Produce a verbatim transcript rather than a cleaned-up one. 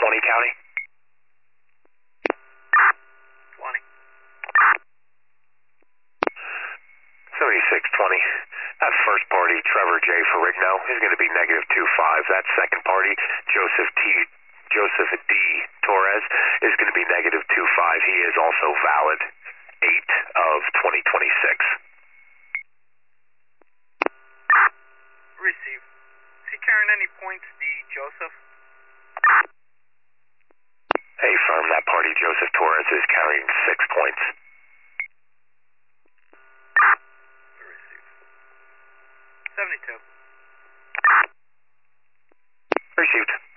twenty County. twenty. seventy-six twenty. That first party, Trevor J. Ferrigno, is going to be negative two five. That second party, Joseph T. Joseph D. Torres, is going to be negative two five. He is also valid eight of twenty twenty-six. Receive. Is he carrying any points, D. Joseph? Hey, firm, that party, Joseph Torres, is carrying six points. Receive. seventy-two. Received.